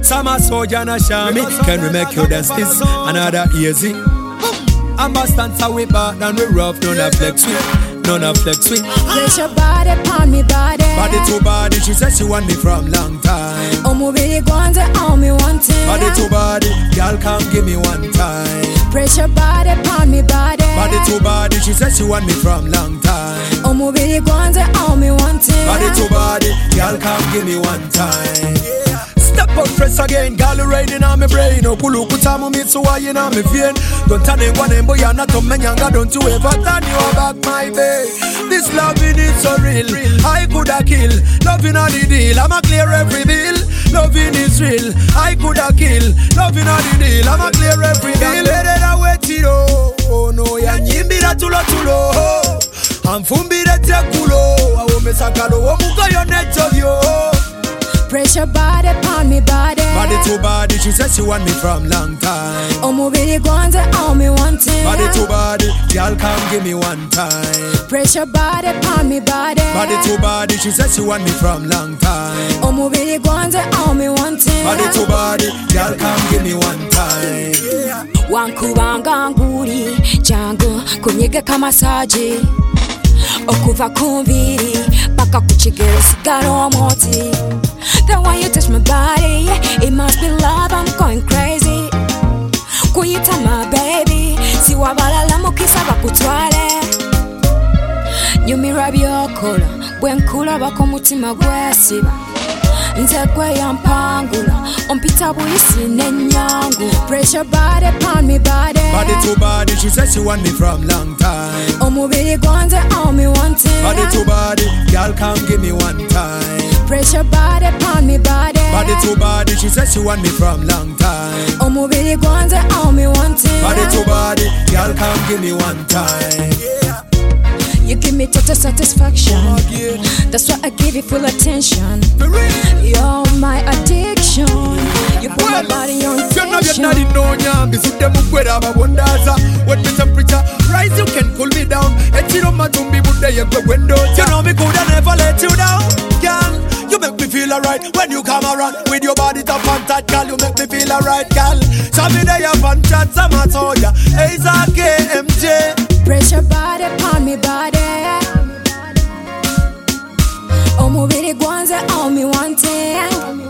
Summer soldier na shami. Can we make you dance this? Another easy. I'm a stanza we bad and we rough. None of flex with, none of flex with. Place your body upon me body. Body to body, she said she want me from long time. Oh, move it, go on me one time. Body to body, girl come give me one time. Press your body upon me body. Body to body, she said she want me from long time. Oh, move it, go on me one time. Body to body, girl come give me one time. Step up, press again, girl riding on my brain. Oh, kulu kutamu mitsu wa in on me vein. Don't turn it one boy, you're not a man younger. Don't you ever turn your back my way. This loving is so real. I coulda kill, loving on the deal. I'ma clear every deal. Loving is real. I coulda kill, loving on the deal. I'ma clear every deal. Better wait it oh no, ya nyimbira tulo tulo. Amfumbira tekulo. Awome sakalo, omuka yo neto yo. Press your body upon me body. Body to body, she said she want me from long time. Oh, move it, go on me one time. Body to body, girl come give me one time. Press your body upon me body. Body to body, she said she want me from long time. Oh, move it, go on me one time. Body to body, girl come give me one time. Wankubanga nguri jangu kunyega kamasaji. Okuva kumbiri paka kuchigero sigaro moti. The way you touch my body, it must be love, I'm going crazy. Kuyita my baby, siwa balala mukisa bakutwale. Nyumira byokola, bwenkula bako mutima gwesiba. Nze gwe yampangula, ompita buyisi n'ennyangu. Press your body upon me body. Body to body, she said she want me from long time. Omubiri gwanze me one time. Body to body, girl come give me one time. Press your body upon me body. Body to body, she said she want me from long time. Omubiri gwanze me one time. Body to body, girl come give me one time. You give me total satisfaction. That's why I give you full attention. You're my addiction. You put my body on tension. You're not when the temperature rise, you can cool me down. You know me coulda never let you down, girl. You make me feel alright when you come around. With your body tough and tight, girl, you make me feel alright, girl. So me there you fun chat, some I told ya. Hey, KMJ. Press your body upon me body. Oh, move it, gwanze me one time.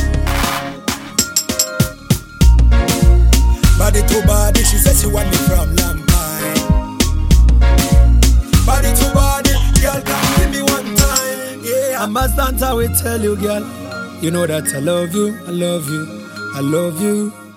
Body to body, she said she want me from long time. Body to body, girl, come give me one time. Yeah, I must dance, I will tell you, girl. You know that I love you, I love you, I love you.